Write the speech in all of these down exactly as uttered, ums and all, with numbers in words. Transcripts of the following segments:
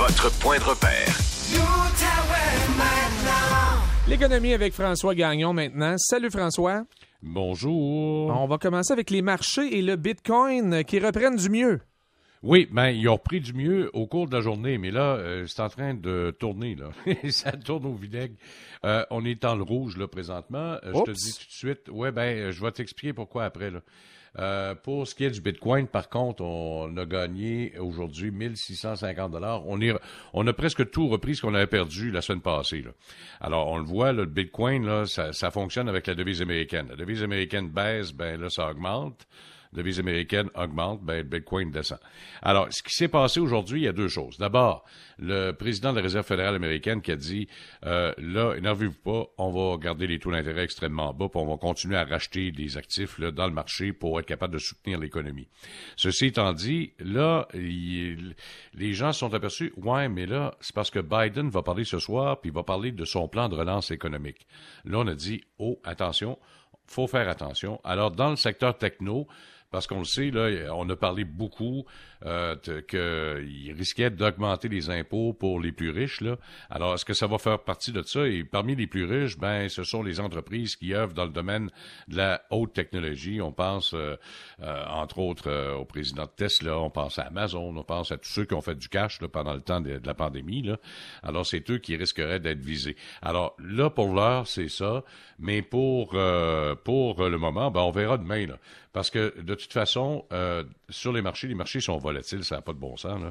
votre point de repère. L'économie avec François Gagnon maintenant. Salut François. Bonjour. On va commencer avec les marchés et le Bitcoin qui reprennent du mieux. Oui, ben ils ont repris du mieux au cours de la journée, mais là, euh, c'est en train de tourner, là. Ça tourne au vinaigre. Euh, on est dans le rouge, là, présentement. Euh, je te dis tout de suite. Ouais, ben, je vais t'expliquer pourquoi après, là. Euh, pour ce qui est du Bitcoin, par contre, on a gagné aujourd'hui mille six cent cinquante dollars. On est, on a presque tout repris ce qu'on avait perdu la semaine passée, là. Alors, on le voit, là, le Bitcoin, là, ça, ça fonctionne avec la devise américaine. La devise américaine baisse, ben là, ça augmente. La devise américaine augmente, ben, le Bitcoin descend. Alors, ce qui s'est passé aujourd'hui, il y a deux choses. D'abord, le président de la Réserve fédérale américaine qui a dit, euh, là, énervez-vous pas, on va garder les taux d'intérêt extrêmement bas, puis on va continuer à racheter des actifs là, dans le marché pour être capable de soutenir l'économie. Ceci étant dit, là, il, les gens se sont aperçus, ouais, mais là, c'est parce que Biden va parler ce soir, puis il va parler de son plan de relance économique. Là, on a dit, oh, attention, faut faire attention. Alors, dans le secteur techno, parce qu'on le sait, là, on a parlé beaucoup euh, qu'il risquait d'augmenter les impôts pour les plus riches, là. Alors, est-ce que ça va faire partie de ça? Et parmi les plus riches, ben, ce sont les entreprises qui œuvrent dans le domaine de la haute technologie. On pense, euh, euh, entre autres, euh, au président de Tesla, on pense à Amazon, on pense à tous ceux qui ont fait du cash là, pendant le temps de, de la pandémie, là. Alors, c'est eux qui risqueraient d'être visés. Alors, là, pour l'heure, c'est ça. Mais pour euh, pour le moment, ben, on verra demain, là. Parce que, de toute façon, euh, sur les marchés, les marchés sont volatiles, ça n'a pas de bon sens, là.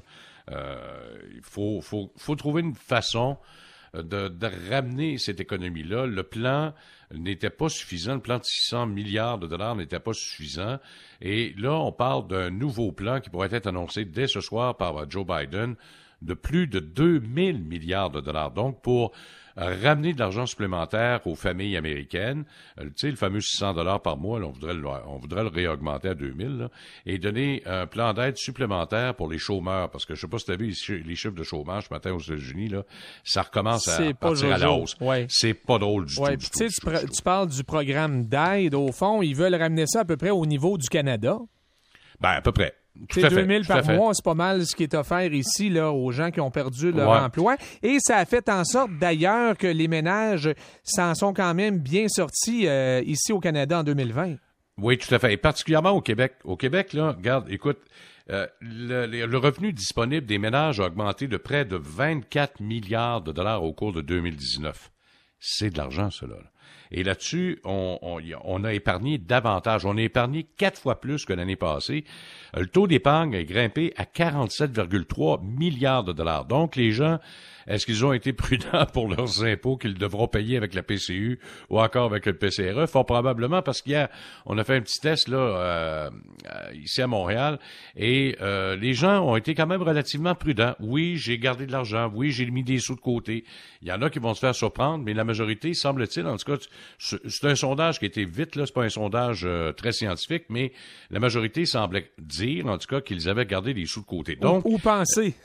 Euh, il faut, faut, faut trouver une façon de, de ramener cette économie-là. Le plan n'était pas suffisant. Le plan de six cents milliards de dollars n'était pas suffisant. Et là, on parle d'un nouveau plan qui pourrait être annoncé dès ce soir par Joe Biden de plus de deux mille milliards de dollars. Donc, pour ramener de l'argent supplémentaire aux familles américaines, euh, tu sais, le fameux six cents dollars par mois, là, on voudrait le, on voudrait le réaugmenter à deux mille, là, et donner un plan d'aide supplémentaire pour les chômeurs, parce que je sais pas si tu as vu les, les chiffres de chômage ce matin aux États-Unis, là, ça recommence à C'est partir pas à la hausse. Ouais. C'est pas drôle du ouais, tout. Tu sais, tu, pr- tu parles du programme d'aide, au fond, ils veulent ramener ça à peu près au niveau du Canada. Ben, à peu près. C'est deux mille par mois, c'est pas mal ce qui est offert ici là, aux gens qui ont perdu leur ouais. emploi. Et ça a fait en sorte, d'ailleurs, que les ménages s'en sont quand même bien sortis euh, ici au Canada en deux mille vingt. Oui, tout à fait. Et particulièrement au Québec. Au Québec, là, regarde, écoute, euh, le, le revenu disponible des ménages a augmenté de près de vingt-quatre milliards de dollars au cours de deux mille dix-neuf. C'est de l'argent, cela, là. Et là-dessus, on, on, on a épargné davantage. On a épargné quatre fois plus que l'année passée. Le taux d'épargne a grimpé à quarante-sept virgule trois milliards de dollars. Donc, les gens, est-ce qu'ils ont été prudents pour leurs impôts qu'ils devront payer avec la P C U ou encore avec le P C R E? Fort probablement, parce qu'hier, on a fait un petit test là euh, ici à Montréal et euh, les gens ont été quand même relativement prudents. Oui, j'ai gardé de l'argent. Oui, j'ai mis des sous de côté. Il y en a qui vont se faire surprendre, mais la majorité, semble-t-il, en tout cas, c'est un sondage qui a été vite, là, c'est pas un sondage euh, très scientifique, mais la majorité semblait dire, en tout cas, qu'ils avaient gardé des sous de côté. Donc, ou, ou penser.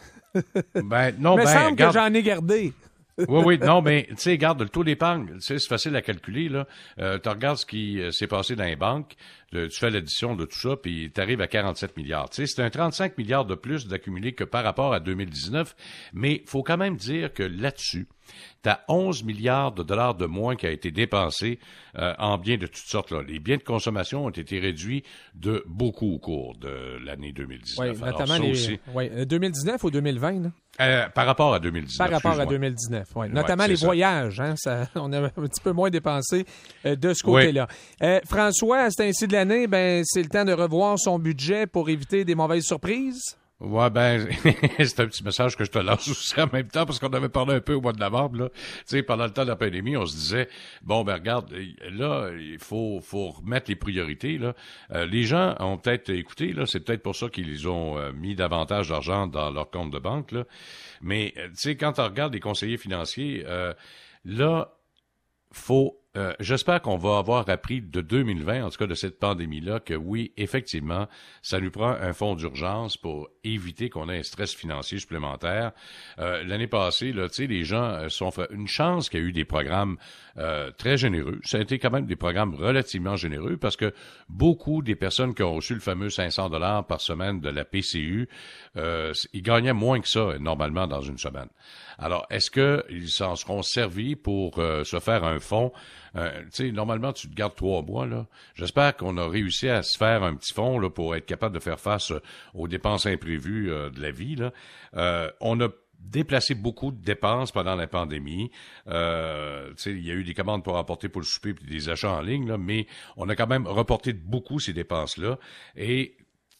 Ben, non, Mais ben, semble garde... que j'en ai gardé. oui, oui, non, mais tu sais, regarde, le taux d'épargne, tu sais, c'est facile à calculer, là. Euh, tu regardes ce qui euh, s'est passé dans les banques, de, tu fais l'addition de tout ça, puis tu arrives à quarante-sept milliards. Tu sais, c'est un trente-cinq milliards de plus d'accumulé que par rapport à deux mille dix-neuf, mais faut quand même dire que là-dessus, t'as onze milliards de dollars de moins qui a été dépensé euh, en biens de toutes sortes. Là. Les biens de consommation ont été réduits de beaucoup au cours de l'année deux mille dix-neuf. Oui, notamment les... Aussi... Ouais, deux mille dix-neuf ou deux mille vingt, là? Euh, par rapport à deux mille dix-neuf. Par rapport à deux mille dix-neuf, oui. Notamment ouais, les ça. voyages, hein, ça, on a un petit peu moins dépensé euh, de ce côté-là. Oui. Euh, François, à cet ainsi de l'année, ben, c'est le temps de revoir son budget pour éviter des mauvaises surprises? Ouais, ben, c'est un petit message que je te lance aussi en même temps, parce qu'on avait parlé un peu au mois de novembre, là. Tu sais, pendant le temps de la pandémie, on se disait, bon, ben, regarde, là, il faut, faut remettre les priorités, là. Euh, les gens ont peut-être écouté, là, c'est peut-être pour ça qu'ils ont euh, mis davantage d'argent dans leur compte de banque, là. Mais, tu sais, quand on regarde les conseillers financiers, euh, là, faut Euh, j'espère qu'on va avoir appris de deux mille vingt, en tout cas de cette pandémie-là, que oui, effectivement, ça nous prend un fonds d'urgence pour éviter qu'on ait un stress financier supplémentaire. Euh, l'année passée, là, tu sais, les gens euh, sont fait une chance qu'il y a eu des programmes euh, très généreux. Ça a été quand même des programmes relativement généreux parce que beaucoup des personnes qui ont reçu le fameux cinq cents dollars par semaine de la P C U, euh, ils gagnaient moins que ça normalement dans une semaine. Alors, est-ce qu'ils s'en seront servis pour euh, se faire un fonds? Euh, tu sais, normalement, tu te gardes trois mois, là. J'espère qu'on a réussi à se faire un petit fonds, là, pour être capable de faire face aux dépenses imprévues euh, de la vie, là. Euh, on a déplacé beaucoup de dépenses pendant la pandémie. Euh, tu sais, il y a eu des commandes pour apporter pour le souper puis des achats en ligne, là, mais on a quand même reporté beaucoup ces dépenses-là. Et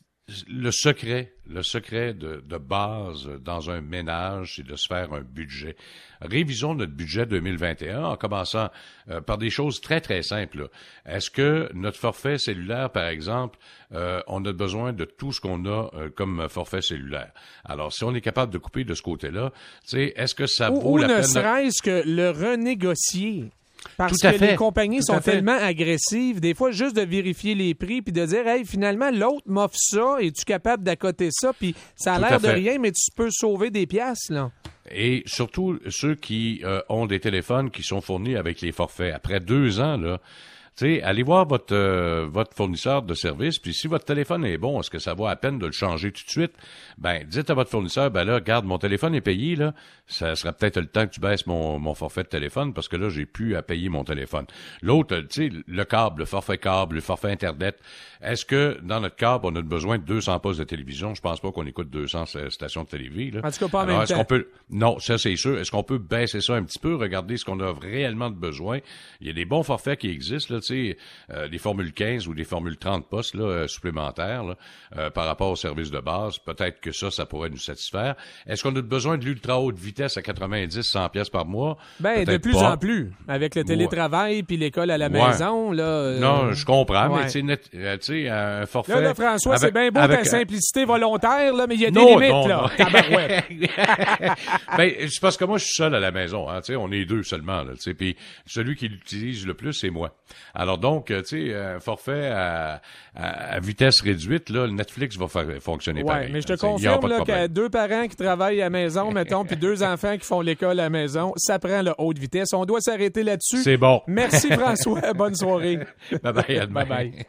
le secret, le secret de, de base dans un ménage, c'est de se faire un budget. Révisons notre budget deux mille vingt et un en commençant euh, par des choses très, très simples. Est-ce que notre forfait cellulaire, par exemple, euh, on a besoin de tout ce qu'on a euh, comme forfait cellulaire? Alors, si on est capable de couper de ce côté-là, tu sais, est-ce que ça ou, vaut ou la ne peine? serait-ce que le renégocier. Parce Tout à que fait. les compagnies Tout à sont fait. tellement agressives, des fois, juste de vérifier les prix puis de dire, hey, finalement, l'autre m'offre ça, es-tu capable d'accoter ça? Puis ça a Tout l'air à de fait. rien, mais tu peux sauver des piastres, là. Et surtout, ceux qui euh, ont des téléphones qui sont fournis avec les forfaits. Après deux ans, là, tu sais, allez voir votre euh, votre fournisseur de service, puis si votre téléphone est bon, est-ce que ça vaut à peine de le changer tout de suite? Ben, dites à votre fournisseur, ben là, regarde, mon téléphone est payé, là, ça sera peut-être le temps que tu baisses mon, mon forfait de téléphone, parce que là, j'ai plus à payer mon téléphone. L'autre, tu sais, le câble, le forfait câble, le forfait Internet, est-ce que dans notre câble, on a besoin de deux cents postes de télévision? Je pense pas qu'on écoute deux cents stations de télévision, là. En tout cas, pas en Alors, même est-ce temps. qu'on peut... Non, ça, c'est sûr. Est-ce qu'on peut baisser ça un petit peu, regarder ce qu'on a réellement de besoin? Il y a des bons forfaits qui existent, là, tu sais, euh, des formules quinze ou des formules trente postes, là, euh, supplémentaires, là, euh, par rapport au service de base. Peut-être que ça, ça pourrait nous satisfaire. Est-ce qu'on a besoin de l'ultra haute vitesse à quatre-vingt-dix, cent pièces par mois? Ben, de Peut-être plus pas. en plus. Avec le télétravail puis l'école à la Ouais. maison, là. euh, Non, je comprends, ouais. mais tu sais, net- euh, tu sais, un forfait... Là, là, François, avec- c'est bien beau avec- ta simplicité volontaire, là, mais il y a des Non, limites, non, là. non. Tabarouette. Ben, c'est parce que moi, je suis seul à la maison, hein, tu sais, on est deux seulement, là, tu sais, puis celui qui l'utilise le plus, c'est moi. Alors donc, euh, tu sais, un forfait à, à, à vitesse réduite, là, le Netflix va faire, fonctionner Ouais, pareil. mais je te Tu sais, il y aura confirme pas de là, problème. qu'à deux parents qui travaillent à la maison, mettons, puis deux enfants qui font l'école à la maison, ça prend la haute vitesse. On doit s'arrêter là-dessus. C'est bon. Merci François, bonne soirée. Bye bye, à demain. Bye bye.